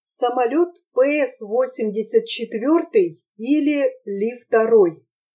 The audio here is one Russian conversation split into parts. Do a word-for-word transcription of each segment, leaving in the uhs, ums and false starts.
Самолет Пэ Эс восемьдесят четыре или Ли-два.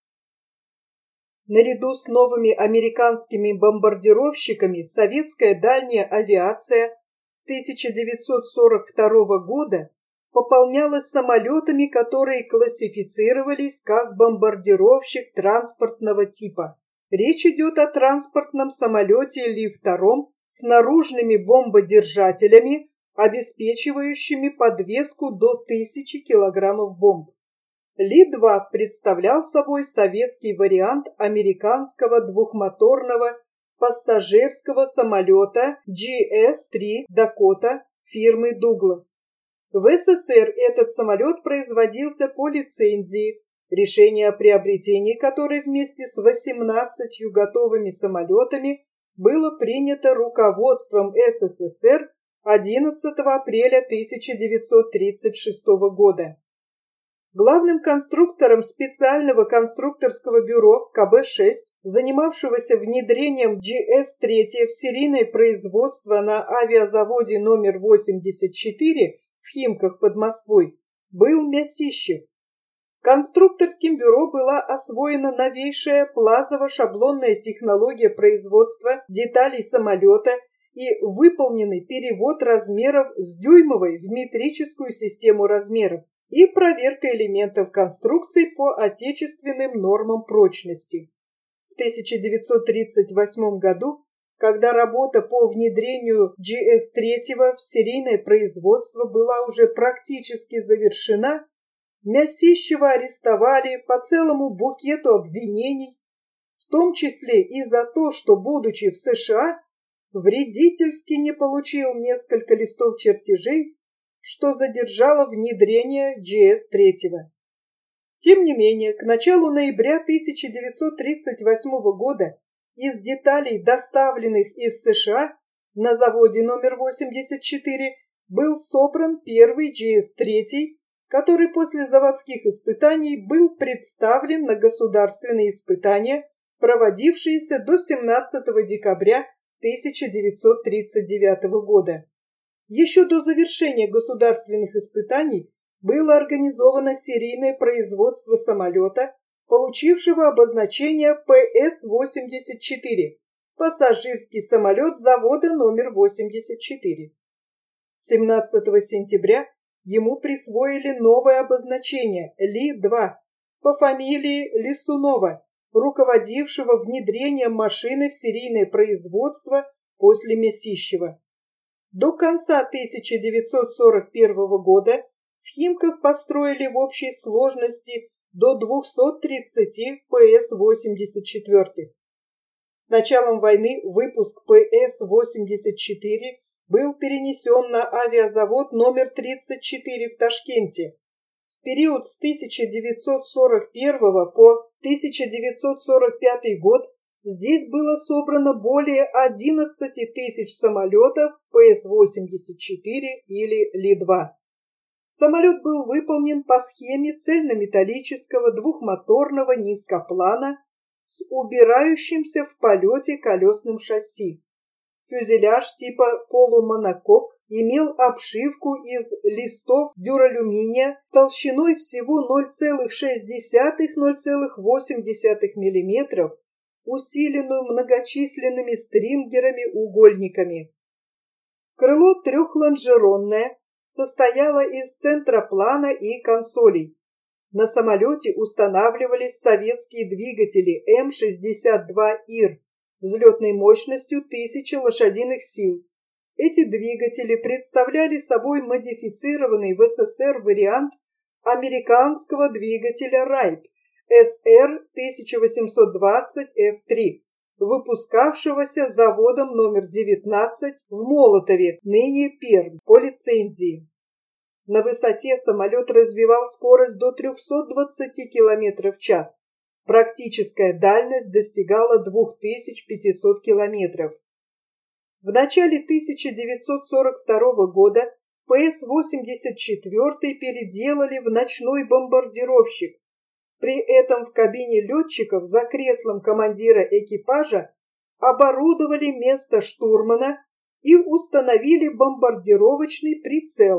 Наряду с новыми американскими бомбардировщиками советская дальняя авиация с тысяча девятьсот сорок второго года пополнялась самолетами, которые классифицировались как бомбардировщик транспортного типа. Речь идет о транспортном самолете Ли-два с наружными бомбодержателями, обеспечивающими подвеску до тысячи килограммов бомб. Ли-два представлял собой советский вариант американского двухмоторного пассажирского самолета Джи Эс три Дакота фирмы Дуглас. В Эс Эс Эр этот самолет производился по лицензии, решение о приобретении которой вместе с восемнадцатью готовыми самолетами было принято руководством Эс Эс Эс Эр одиннадцатого апреля тысяча девятьсот тридцать шестого года. Главным конструктором специального конструкторского бюро Ка Бэ шесть, занимавшегося внедрением Джи Эс три в серийное производство на авиазаводе номер восемьдесят четыре в Химках под Москвой, был Мясищев. Конструкторским бюро была освоена новейшая плазово-шаблонная технология производства деталей самолета и выполненный перевод размеров с дюймовой в метрическую систему размеров и проверка элементов конструкции по отечественным нормам прочности. В тысяча девятьсот тридцать восьмом году, когда работа по внедрению Джи Эс три в серийное производство была уже практически завершена, Мясищева арестовали по целому букету обвинений, в том числе и за то, что, будучи в Сэ Шэ А, вредительски не получил несколько листов чертежей, что задержало внедрение Джи Эс три. Тем не менее, к началу ноября тысяча девятьсот тридцать восьмого года из деталей, доставленных из Сэ Шэ А на заводе номер восемьдесят четыре, был собран первый Джи Эс три, который после заводских испытаний был представлен на государственные испытания, проводившиеся до семнадцатого декабря тысяча девятьсот тридцать девятого года. Еще до завершения государственных испытаний было организовано серийное производство самолета, получившего обозначение Пэ Эс восемьдесят четыре, пассажирский самолет завода номер восемьдесят четыре. семнадцатого сентября ему присвоили новое обозначение Ли-два по фамилии Лисунова, руководившего внедрением машины в серийное производство после Мясищева. До конца тысяча девятьсот сорок первого года в Химках построили в общей сложности до двухсот тридцати Пэ Эс восемьдесят четыре. С началом войны выпуск Пэ Эс восемьдесят четыре был перенесен на авиазавод номер тридцать четыре в Ташкенте. В период с тысяча девятьсот сорок первого по тысяча девятьсот сорок пятый год здесь было собрано более одиннадцати тысяч самолетов Пэ Эс восемьдесят четыре или Ли-два. Самолет был выполнен по схеме цельнометаллического двухмоторного низкоплана с убирающимся в полете колесным шасси. Фюзеляж типа полумонокок имел обшивку из листов дюралюминия толщиной всего ноль целых шесть десятых — ноль целых восемь десятых миллиметров, усиленную многочисленными стрингерами-угольниками. Крыло трехлонжеронное, состояло из центроплана и консолей. На самолете устанавливались советские двигатели Эм шестьдесят два Ир взлетной мощностью тысяча лошадиных сил. Эти двигатели представляли собой модифицированный в Эс Эс Эр вариант американского двигателя Райт Эс Эр тысяча восемьсот двадцать Эф три, выпускавшегося заводом номер девятнадцать в Молотове, ныне Пермь, по лицензии. На высоте самолет развивал скорость до трехсот двадцати километров в час. Практическая дальность достигала двух тысяч пятисот километров. В начале тысяча девятьсот сорок второго года Пэ Эс восемьдесят четыре переделали в ночной бомбардировщик. При этом в кабине летчиков за креслом командира экипажа оборудовали место штурмана и установили бомбардировочный прицел,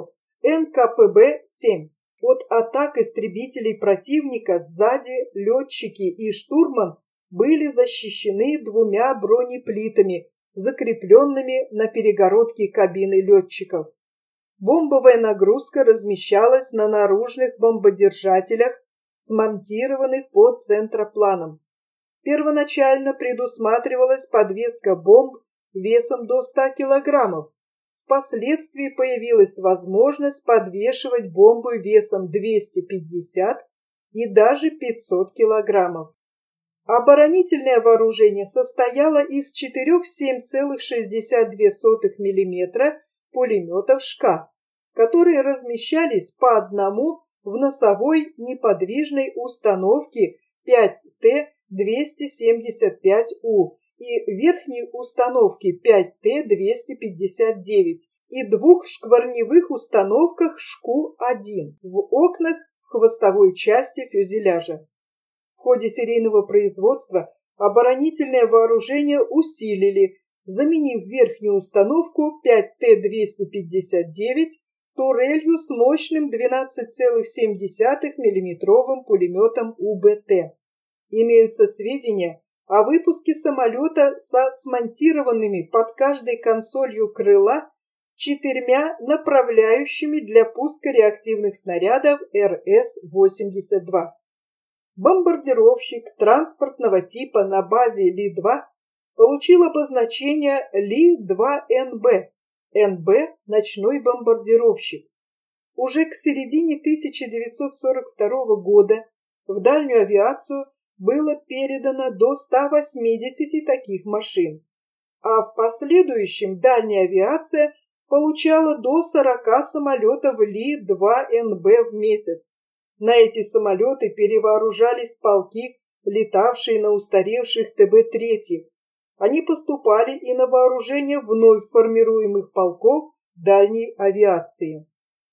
эн ка пэ бэ семь. От атак истребителей противника сзади летчики и штурман были защищены двумя бронеплитами, закрепленными на перегородке кабины летчиков. Бомбовая нагрузка размещалась на наружных бомбодержателях, смонтированных под центропланом. Первоначально предусматривалась подвеска бомб весом до ста килограммов. Впоследствии появилась возможность подвешивать бомбы весом двести пятьдесят и даже пятьсот килограммов. Оборонительное вооружение состояло из четырех семь целых шестьдесят две сотых миллиметра пулеметов ШКАС, которые размещались по одному в носовой неподвижной установке пять тэ двести семьдесят пять у и верхней установке пять тэ двести пятьдесят девять и двух шкварневых установках ШКУ один в окнах в хвостовой части фюзеляжа. В ходе серийного производства оборонительное вооружение усилили, заменив верхнюю установку пять тэ двести пятьдесят девять турелью с мощным двенадцать целых семь десятых миллиметровым пулеметом у бэ тэ. Имеются сведения о выпуске самолета со смонтированными под каждой консолью крыла четырьмя направляющими для пуска реактивных снарядов эр эс восемьдесят два. Бомбардировщик транспортного типа на базе Ли два получил обозначение Ли два эн бэ, эн бэ – ночной бомбардировщик. Уже к середине тысяча девятьсот сорок второго года в дальнюю авиацию было передано до ста восьмидесяти таких машин, а в последующем дальняя авиация получала до сорока самолетов Ли два эн бэ в месяц. На эти самолеты перевооружались полки, летавшие на устаревших тэ бэ три. Они поступали и на вооружение вновь формируемых полков дальней авиации.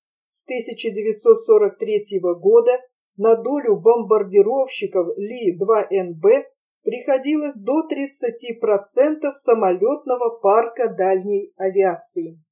С тысяча девятьсот сорок третьего года на долю бомбардировщиков Ли два эн бэ приходилось до тридцати процентов самолетного парка дальней авиации.